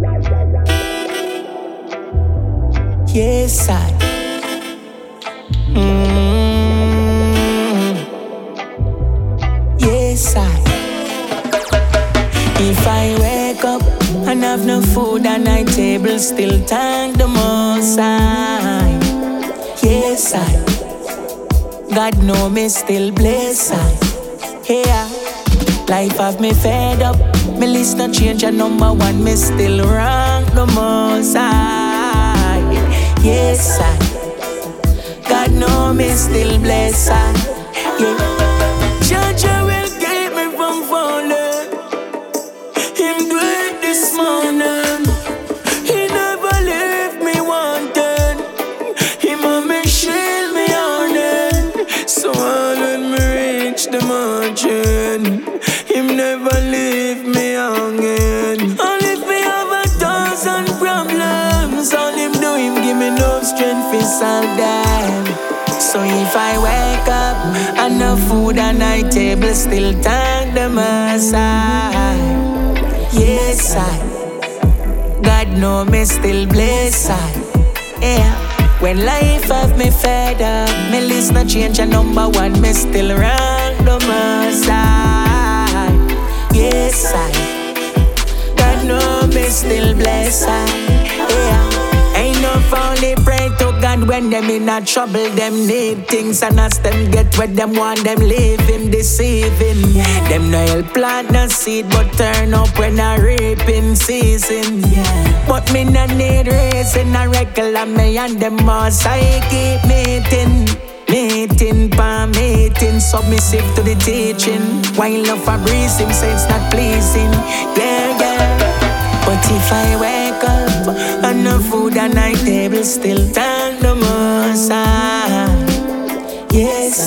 Yes, I. Yes, I. If I wake up and have no food on my table, still thank the Most High. Yes, I. God know me still bless I. Yeah. Life have me fed up. Me list no change and number one, me still rank the Most High. Yes, I. God know me still bless I. Yeah. Judge will keep me from falling. Him do it this morning. He never left me wanting. Him on me shield me on it. So all when me reach the margin, him never leave me hanging. And if me have 1,000 problems, all him do, him give me no strength to solve them. So if I wake up and no food on my table, still thank the Most High. Yes, I. God know me still bless I. Yeah. When life have me fed up, me list no change and number one, me still rank the Most High. Yes, I. God know me still bless I. Yeah. Ain't no only pray to God when them in a trouble. Them need things and as them get what them want, them living deceiving. Them no help plant no seed but turn up when a reaping season. But me no need reason, I regular me and them must I keep meeting. Meeting pa meeting, submissive to the teaching. While love for breeze him say it's not pleasing. Yeah, yeah. But if I wake up and no food on my table, still thank the Most High. Yes,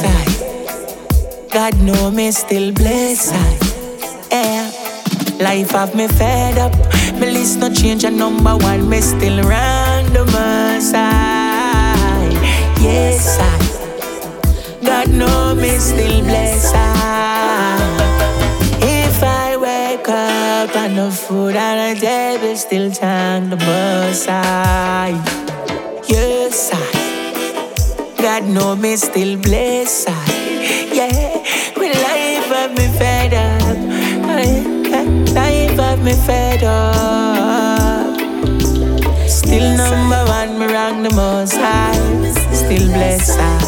I. God know me still bless I. Yeah. Life have me fed up. Me list no change and number one, me still rank the Most High. Yes, I. God know me still bless I. If I wake up and no food on the table, still thank the Most High. Yes, I. God know me still bless I. Yeah, when life have me fed up, life have me fed up. Still number one, me rank the Most High. Still bless I.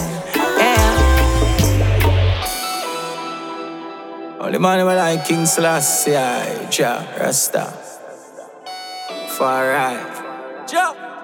Only man who like King Selassie, Jah Rasta. Far right. Jah.